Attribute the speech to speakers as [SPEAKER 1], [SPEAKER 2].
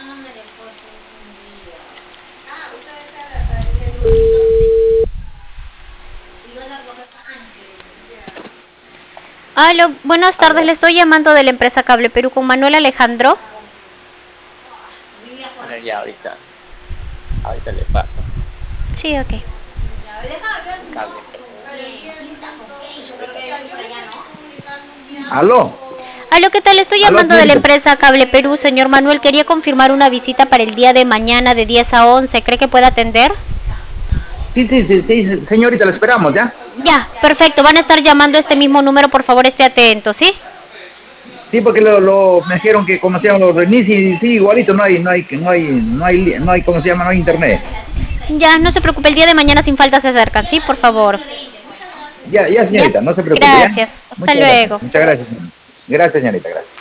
[SPEAKER 1] Aló, buenas tardes, le
[SPEAKER 2] Aló.
[SPEAKER 1] estoy llamando de la empresa Cable Perú con Manuel Alejandro.
[SPEAKER 2] Bueno, ya ahorita le paso.
[SPEAKER 1] Sí, ok.
[SPEAKER 2] Cable Perú.
[SPEAKER 3] Aló,
[SPEAKER 1] Aló, ¿qué tal? Estoy
[SPEAKER 3] aló,
[SPEAKER 1] llamando de la
[SPEAKER 3] señorita.
[SPEAKER 1] empresa Cable Perú, señor Manuel. Quería confirmar una visita para el día de mañana de 10 a 11. ¿Cree que pueda atender?
[SPEAKER 3] Sí, señorita, lo esperamos, ¿ya?
[SPEAKER 1] Ya, perfecto. Van a estar llamando a este mismo número, por favor, esté atento, ¿sí?
[SPEAKER 3] Sí, porque me dijeron que como se llama los renis, sí, igualito, no hay, ¿cómo se llama? No hay internet.
[SPEAKER 1] Ya, no se preocupe, el día de mañana sin falta se acercan, ¿sí? Por favor.
[SPEAKER 3] Ya,
[SPEAKER 1] Ya,
[SPEAKER 3] señorita, no se preocupe, ¿ya?
[SPEAKER 1] gracias. Hasta
[SPEAKER 3] Muchas gracias,
[SPEAKER 1] luego.
[SPEAKER 3] muchas gracias. Gracias, señorita, gracias.